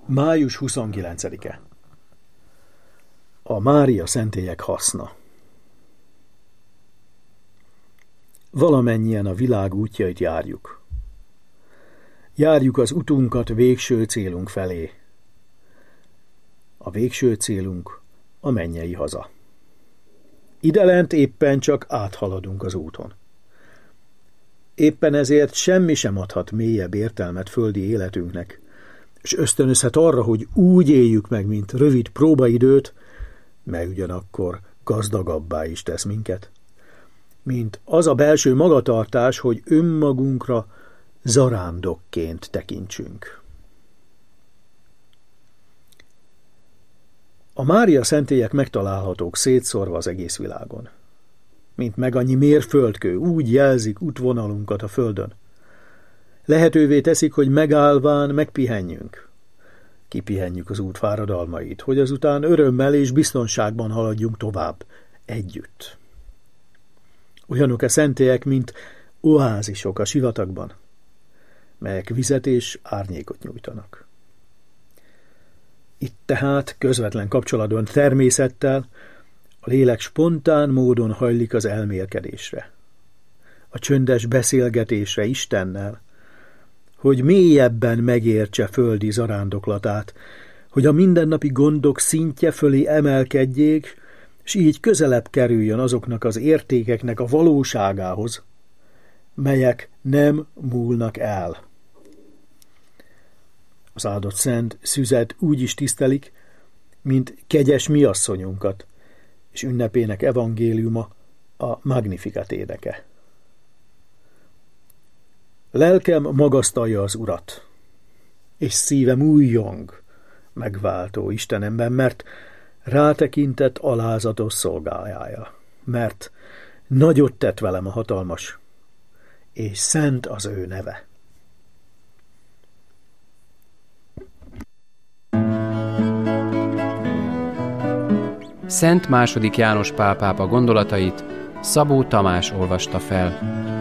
Május 29-e. A Mária szentélyek haszna. Valamennyien a világ útjait járjuk. Járjuk az utunkat végső célunk felé. A végső célunk a mennyei haza. Idelent éppen csak áthaladunk az úton. Éppen ezért semmi sem adhat mélyebb értelmet földi életünknek, és ösztönözhet arra, hogy úgy éljük meg, mint rövid próbaidőt, mely ugyanakkor gazdagabbá is tesz minket, mint az a belső magatartás, hogy önmagunkra zarándokként tekintsünk. A Mária szentélyek megtalálhatók szétszórva az egész világon. Mint meg annyi mérföldkő, úgy jelzik útvonalunkat a földön. Lehetővé teszik, hogy megállván megpihenjünk. Kipihenjük az út fáradalmait, hogy azután örömmel és biztonságban haladjunk tovább, együtt. Olyanok a szentélyek, mint oázisok a sivatagban, melyek vizet és árnyékot nyújtanak. Itt tehát közvetlen kapcsolatban természettel a lélek spontán módon hajlik az elmélkedésre, a csöndes beszélgetésre Istennel, hogy mélyebben megértse földi zarándoklatát, hogy a mindennapi gondok szintje fölé emelkedjék, és így közelebb kerüljön azoknak az értékeknek a valóságához, melyek nem múlnak el. Az áldott szent szüzet úgy is tisztelik, mint kegyes miasszonyunkat, és ünnepének evangéliuma a Magnificat éneke. Lelkem magasztalja az Urat, és szívem újjong megváltó Istenemben, mert rátekintett alázatos szolgájára, mert nagyot tett velem a hatalmas, és szent az ő neve. Szent II. János Pál pápa gondolatait Szabó Tamás olvasta fel.